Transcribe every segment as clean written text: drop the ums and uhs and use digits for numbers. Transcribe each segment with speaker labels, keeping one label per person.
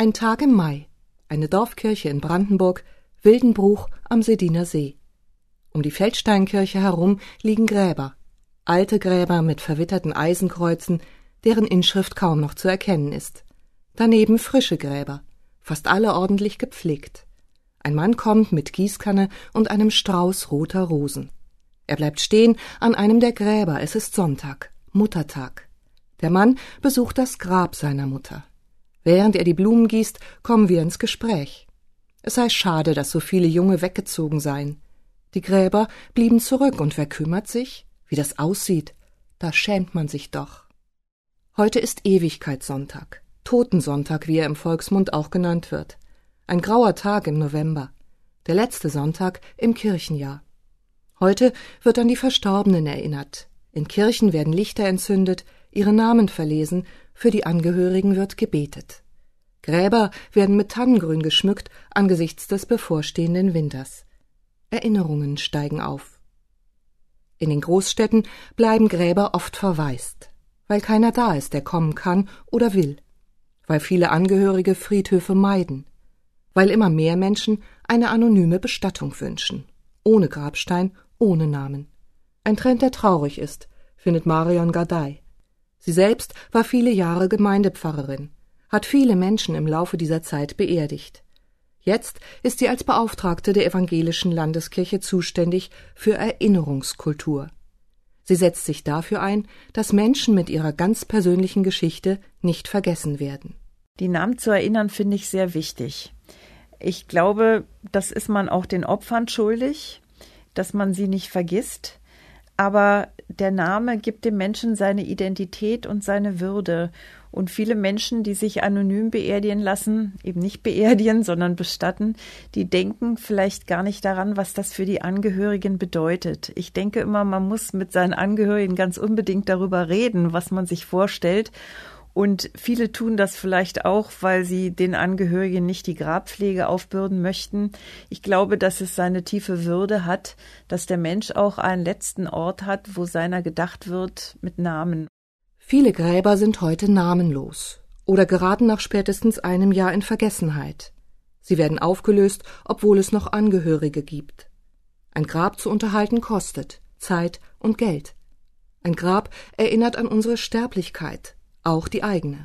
Speaker 1: Ein Tag im Mai, eine Dorfkirche in Brandenburg, Wildenbruch am Sediner See. Um die Feldsteinkirche herum liegen Gräber, alte Gräber mit verwitterten Eisenkreuzen, deren Inschrift kaum noch zu erkennen ist. Daneben frische Gräber, fast alle ordentlich gepflegt. Ein Mann kommt mit Gießkanne und einem Strauß roter Rosen. Er bleibt stehen an einem der Gräber, es ist Sonntag, Muttertag. Der Mann besucht das Grab seiner Mutter. Während er die Blumen gießt, kommen wir ins Gespräch. Es sei schade, dass so viele Junge weggezogen seien. Die Gräber blieben zurück, und wer kümmert sich? Wie das aussieht, da schämt man sich doch. Heute ist Ewigkeitssonntag, Totensonntag, wie er im Volksmund auch genannt wird. Ein grauer Tag im November, der letzte Sonntag im Kirchenjahr. Heute wird an die Verstorbenen erinnert. In Kirchen werden Lichter entzündet, ihre Namen verlesen, für die Angehörigen wird gebetet. Gräber werden mit Tannengrün geschmückt angesichts des bevorstehenden Winters. Erinnerungen steigen auf. In den Großstädten bleiben Gräber oft verwaist, weil keiner da ist, der kommen kann oder will, weil viele Angehörige Friedhöfe meiden, weil immer mehr Menschen eine anonyme Bestattung wünschen, ohne Grabstein, ohne Namen. Ein Trend, der traurig ist, findet Marion Gardai. Sie selbst war viele Jahre Gemeindepfarrerin, hat viele Menschen im Laufe dieser Zeit beerdigt. Jetzt ist sie als Beauftragte der Evangelischen Landeskirche zuständig für Erinnerungskultur. Sie setzt sich dafür ein, dass Menschen mit ihrer ganz persönlichen Geschichte nicht vergessen werden.
Speaker 2: Die Namen zu erinnern, finde ich sehr wichtig. Ich glaube, das ist man auch den Opfern schuldig, dass man sie nicht vergisst. Aber der Name gibt dem Menschen seine Identität und seine Würde. Und viele Menschen, die sich anonym beerdigen lassen, eben nicht beerdigen, sondern bestatten, die denken vielleicht gar nicht daran, was das für die Angehörigen bedeutet. Ich denke immer, man muss mit seinen Angehörigen ganz unbedingt darüber reden, was man sich vorstellt. Und viele tun das vielleicht auch, weil sie den Angehörigen nicht die Grabpflege aufbürden möchten. Ich glaube, dass es seine tiefe Würde hat, dass der Mensch auch einen letzten Ort hat, wo seiner gedacht wird mit Namen.
Speaker 1: Viele Gräber sind heute namenlos oder geraten nach spätestens einem Jahr in Vergessenheit. Sie werden aufgelöst, obwohl es noch Angehörige gibt. Ein Grab zu unterhalten kostet Zeit und Geld. Ein Grab erinnert an unsere Sterblichkeit, auch die eigene.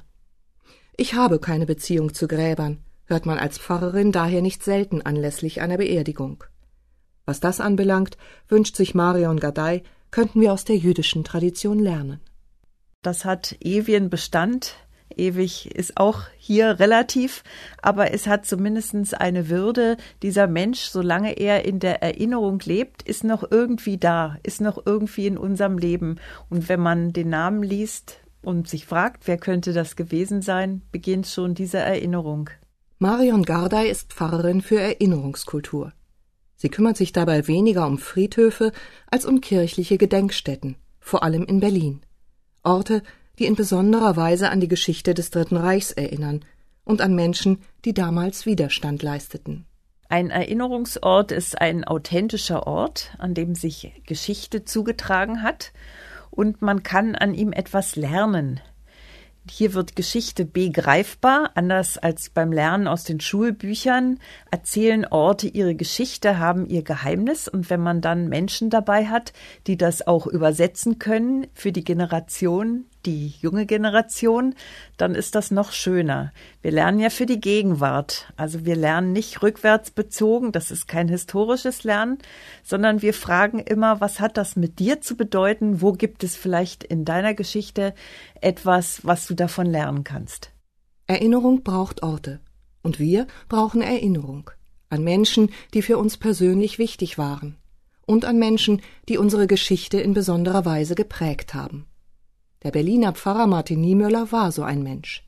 Speaker 1: Ich habe keine Beziehung zu Gräbern, hört man als Pfarrerin daher nicht selten anlässlich einer Beerdigung. Was das anbelangt, wünscht sich Marion Gardai, könnten wir aus der jüdischen Tradition lernen.
Speaker 2: Das hat ewigen Bestand. Ewig ist auch hier relativ, aber es hat zumindest eine Würde. Dieser Mensch, solange er in der Erinnerung lebt, ist noch irgendwie da, ist noch irgendwie in unserem Leben. Und wenn man den Namen liest und sich fragt, wer könnte das gewesen sein, beginnt schon diese Erinnerung.
Speaker 1: Marion Gardai ist Pfarrerin für Erinnerungskultur. Sie kümmert sich dabei weniger um Friedhöfe als um kirchliche Gedenkstätten, vor allem in Berlin. Orte, die in besonderer Weise an die Geschichte des Dritten Reichs erinnern und an Menschen, die damals Widerstand leisteten.
Speaker 2: Ein Erinnerungsort ist ein authentischer Ort, an dem sich Geschichte zugetragen hat, und man kann an ihm etwas lernen. Hier wird Geschichte begreifbar, anders als beim Lernen aus den Schulbüchern, erzählen Orte ihre Geschichte, haben ihr Geheimnis, und wenn man dann Menschen dabei hat, die das auch übersetzen können für die Generation, die junge Generation, dann ist das noch schöner. Wir lernen ja für die Gegenwart, also wir lernen nicht rückwärts bezogen, das ist kein historisches Lernen, sondern wir fragen immer, was hat das mit dir zu bedeuten, wo gibt es vielleicht in deiner Geschichte etwas, was du davon lernen kannst.
Speaker 1: Erinnerung braucht Orte, und wir brauchen Erinnerung an Menschen, die für uns persönlich wichtig waren, und an Menschen, die unsere Geschichte in besonderer Weise geprägt haben. Der Berliner Pfarrer Martin Niemöller war so ein Mensch.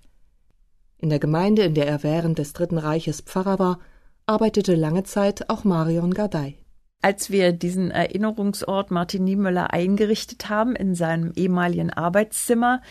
Speaker 1: In der Gemeinde, in der er während des Dritten Reiches Pfarrer war, arbeitete lange Zeit auch Marion Gardai.
Speaker 2: Als wir diesen Erinnerungsort Martin Niemöller eingerichtet haben in seinem ehemaligen Arbeitszimmer,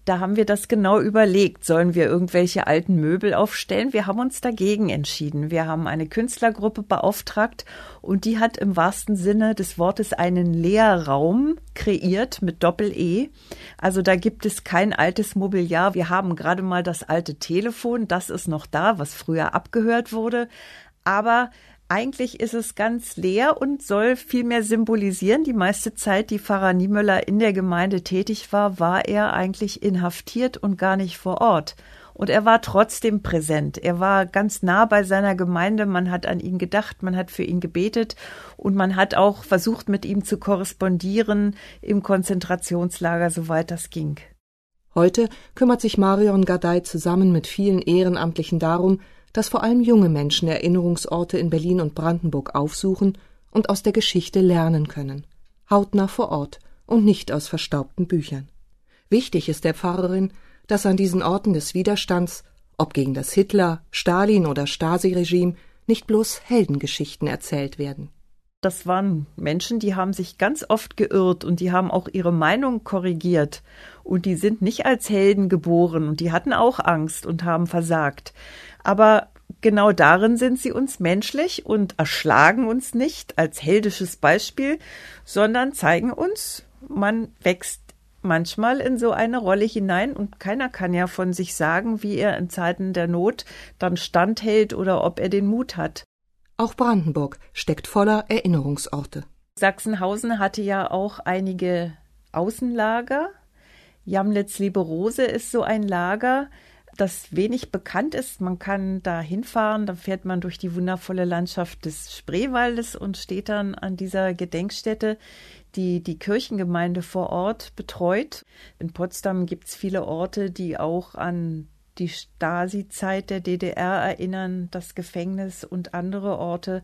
Speaker 2: Da haben wir das genau überlegt. Sollen wir irgendwelche alten Möbel aufstellen? Wir haben uns dagegen entschieden. Wir haben eine Künstlergruppe beauftragt und die hat im wahrsten Sinne des Wortes einen Leerraum kreiert mit Doppel-E. Also da gibt es kein altes Mobiliar. Wir haben gerade mal das alte Telefon, das ist noch da, was früher abgehört wurde. Aber eigentlich ist es ganz leer und soll viel mehr symbolisieren. Die meiste Zeit, die Pfarrer Niemöller in der Gemeinde tätig war, war er eigentlich inhaftiert und gar nicht vor Ort. Und er war trotzdem präsent. Er war ganz nah bei seiner Gemeinde. Man hat an ihn gedacht, man hat für ihn gebetet und man hat auch versucht, mit ihm zu korrespondieren im Konzentrationslager, soweit das ging.
Speaker 1: Heute kümmert sich Marion Gardey zusammen mit vielen Ehrenamtlichen darum, dass vor allem junge Menschen Erinnerungsorte in Berlin und Brandenburg aufsuchen und aus der Geschichte lernen können, hautnah vor Ort und nicht aus verstaubten Büchern. Wichtig ist der Pfarrerin, dass an diesen Orten des Widerstands, ob gegen das Hitler-, Stalin- oder Stasi-Regime, nicht bloß Heldengeschichten erzählt werden.
Speaker 2: Das waren Menschen, die haben sich ganz oft geirrt und die haben auch ihre Meinung korrigiert. Und die sind nicht als Helden geboren und die hatten auch Angst und haben versagt. Aber genau darin sind sie uns menschlich und erschlagen uns nicht als heldisches Beispiel, sondern zeigen uns, man wächst manchmal in so eine Rolle hinein und keiner kann ja von sich sagen, wie er in Zeiten der Not dann standhält oder ob er den Mut hat.
Speaker 1: Auch Brandenburg steckt voller Erinnerungsorte.
Speaker 2: Sachsenhausen hatte ja auch einige Außenlager. Jamlitz-Lieberose ist so ein Lager, das wenig bekannt ist. Man kann da hinfahren, dann fährt man durch die wundervolle Landschaft des Spreewaldes und steht dann an dieser Gedenkstätte, die die Kirchengemeinde vor Ort betreut. In Potsdam gibt es viele Orte, die auch an die Stasi-Zeit der DDR erinnern, das Gefängnis und andere Orte.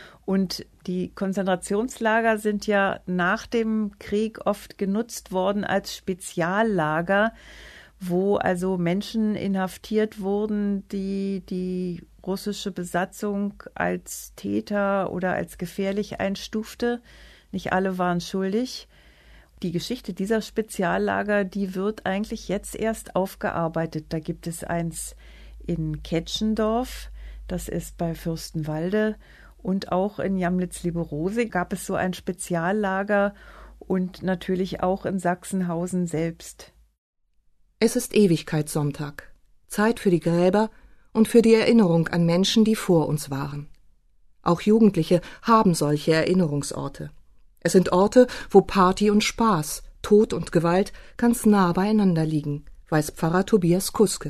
Speaker 2: Und die Konzentrationslager sind ja nach dem Krieg oft genutzt worden als Speziallager, wo also Menschen inhaftiert wurden, die die russische Besatzung als Täter oder als gefährlich einstufte. Nicht alle waren schuldig. Die Geschichte dieser Speziallager, die wird eigentlich jetzt erst aufgearbeitet. Da gibt es eins in Ketschendorf, das ist bei Fürstenwalde, und auch in Jamlitz-Lieberose gab es so ein Speziallager und natürlich auch in Sachsenhausen selbst.
Speaker 1: Es ist Ewigkeitssonntag, Zeit für die Gräber und für die Erinnerung an Menschen, die vor uns waren. Auch Jugendliche haben solche Erinnerungsorte. Es sind Orte, wo Party und Spaß, Tod und Gewalt ganz nah beieinander liegen, weiß Pfarrer Tobias Kuske.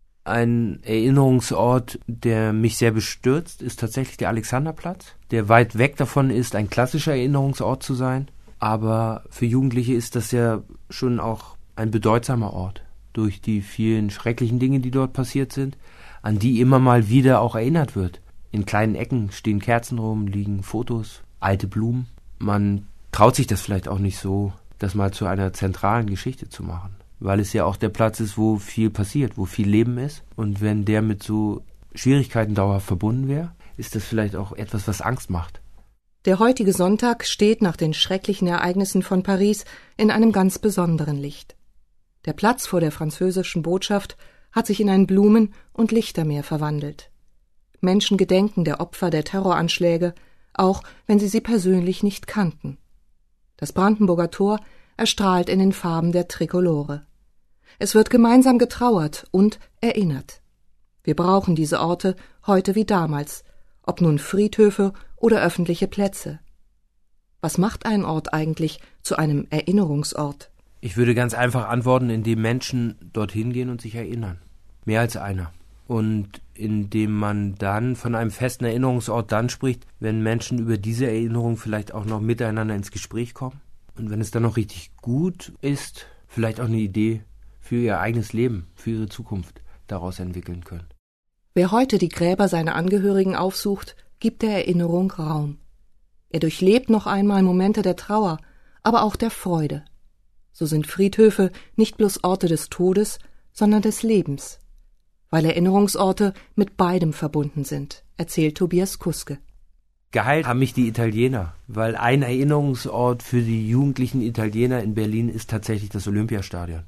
Speaker 3: Ein Erinnerungsort, der mich sehr bestürzt, ist tatsächlich der Alexanderplatz, der weit weg davon ist, ein klassischer Erinnerungsort zu sein. Aber für Jugendliche ist das ja schon auch ein bedeutsamer Ort durch die vielen schrecklichen Dinge, die dort passiert sind, an die immer mal wieder auch erinnert wird. In kleinen Ecken stehen Kerzen rum, liegen Fotos, alte Blumen. Man traut sich das vielleicht auch nicht so, das mal zu einer zentralen Geschichte zu machen, weil es ja auch der Platz ist, wo viel passiert, wo viel Leben ist. Und wenn der mit so Schwierigkeiten dauerhaft verbunden wäre, ist das vielleicht auch etwas, was Angst macht.
Speaker 1: Der heutige Sonntag steht nach den schrecklichen Ereignissen von Paris in einem ganz besonderen Licht. Der Platz vor der französischen Botschaft hat sich in ein Blumen- und Lichtermeer verwandelt. Menschen gedenken der Opfer der Terroranschläge, auch wenn sie persönlich nicht kannten. Das Brandenburger Tor erstrahlt in den Farben der Trikolore. Es wird gemeinsam getrauert und erinnert. Wir brauchen diese Orte heute wie damals, ob nun Friedhöfe oder öffentliche Plätze. Was macht ein Ort eigentlich zu einem Erinnerungsort?
Speaker 3: Ich würde ganz einfach antworten, indem Menschen dorthin gehen und sich erinnern. Mehr als einer. Und indem man dann von einem festen Erinnerungsort dann spricht, wenn Menschen über diese Erinnerung vielleicht auch noch miteinander ins Gespräch kommen. Und wenn es dann noch richtig gut ist, vielleicht auch eine Idee für ihr eigenes Leben, für ihre Zukunft daraus entwickeln können.
Speaker 1: Wer heute die Gräber seiner Angehörigen aufsucht, gibt der Erinnerung Raum. Er durchlebt noch einmal Momente der Trauer, aber auch der Freude. So sind Friedhöfe nicht bloß Orte des Todes, sondern des Lebens, weil Erinnerungsorte mit beidem verbunden sind, erzählt Tobias Kuske.
Speaker 3: Geheilt haben mich die Italiener, weil ein Erinnerungsort für die jugendlichen Italiener in Berlin ist tatsächlich das Olympiastadion.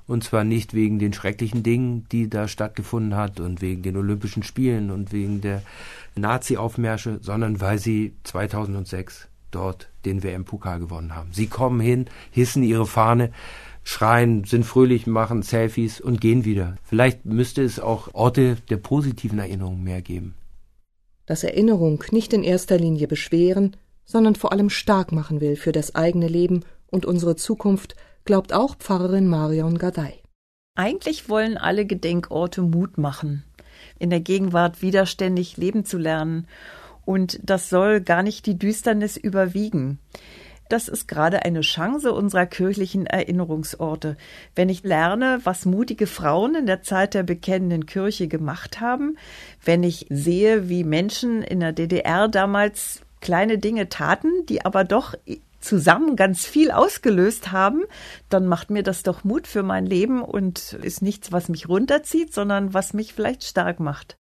Speaker 3: Und zwar nicht wegen den schrecklichen Dingen, die da stattgefunden hat und wegen den Olympischen Spielen und wegen der Nazi-Aufmärsche, sondern weil sie 2006 dort den WM-Pokal gewonnen haben. Sie kommen hin, hissen ihre Fahne, schreien, sind fröhlich, machen Selfies und gehen wieder. Vielleicht müsste es auch Orte der positiven Erinnerung mehr geben.
Speaker 1: Dass Erinnerung nicht in erster Linie beschweren, sondern vor allem stark machen will für das eigene Leben und unsere Zukunft, glaubt auch Pfarrerin Marion Gardey.
Speaker 2: Eigentlich wollen alle Gedenkorte Mut machen, in der Gegenwart widerständig leben zu lernen. Und das soll gar nicht die Düsternis überwiegen. Das ist gerade eine Chance unserer kirchlichen Erinnerungsorte. Wenn ich lerne, was mutige Frauen in der Zeit der bekennenden Kirche gemacht haben, wenn ich sehe, wie Menschen in der DDR damals kleine Dinge taten, die aber doch zusammen ganz viel ausgelöst haben, dann macht mir das doch Mut für mein Leben und ist nichts, was mich runterzieht, sondern was mich vielleicht stark macht.